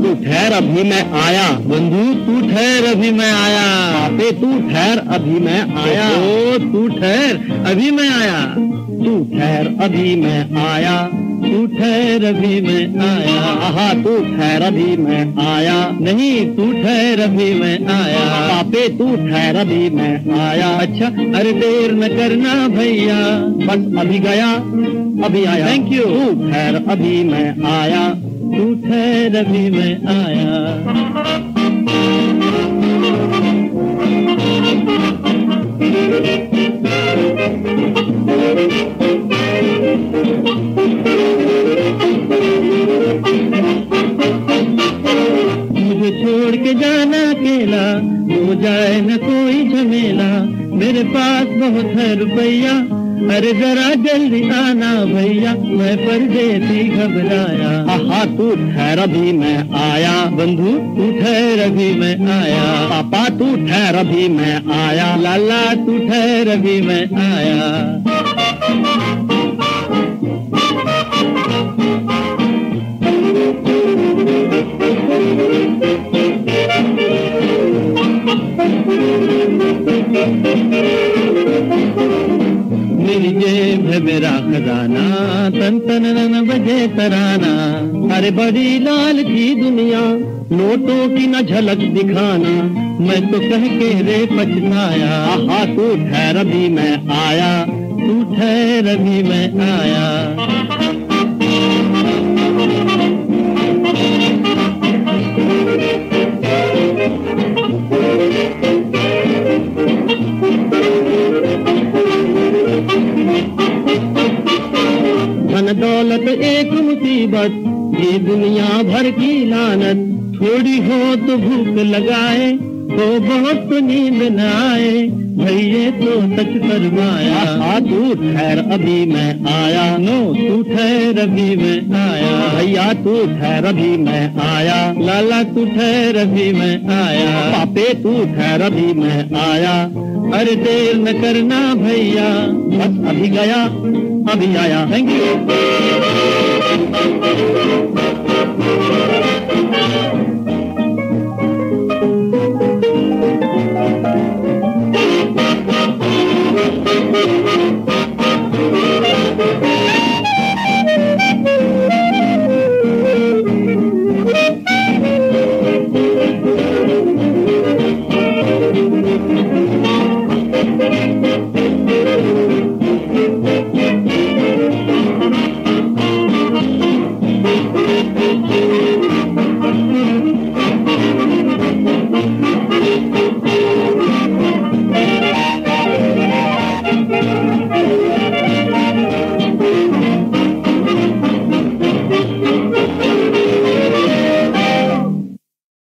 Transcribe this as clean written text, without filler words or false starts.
तू ठहर अभी मैं आया। बंधु तू ठहर अभी मैं आया। पापे तू ठहर अभी मैं आया। ओ तू ठहर अभी मैं आया। तू ठहर अभी मैं आया। तू ठहर अभी मैं आया। आहा तू ठहर अभी मैं आया। नहीं तू ठहर अभी मैं आया। पापे तू ठहर अभी मैं आया। अच्छा अरे देर न करना भैया, बस अभी गया अभी आया। Thank you. तू ठहर अभी मैं आया। तू ठहर अभी मैं आया। मुझे छोड़ के जाना अकेला, हो जाए न कोई झमेला, मेरे पास बहुत है रुपया, अरे जरा जल्दी आना भैया, मैं परदेसी घबराया। आहा तू ठहर अभी मैं आया। बंधु तू ठहर अभी मैं आया। पापा तू ठहर अभी मैं आया। लाला तू ठहर अभी मैं आया। मेरी जेब है मेरा खजाना, तन तन न बजे तराना, अरे बड़ी लाल की दुनिया, नोटों की न झलक दिखाना, मैं तो कह के रे पछताया। आहा तू ठहर अभी मैं आया। तू ठहर अभी मैं आया। धन दौलत एक मुसीबत, ये दुनिया भर की लानत, थोड़ी हो तो भूख लगाए, तो बहुत तो नींद न आए, भैया तो सच फरमाया। आहा तू ठहर अभी मैं आया। नो तू ठहर अभी मैं आया। भैया तू ठहर अभी मैं आया। लाला तू ठहर अभी मैं आया। पापे तू ठहर अभी मैं आया। अरे देर न करना भैया, बस अभी गया अभी आया। Thank you.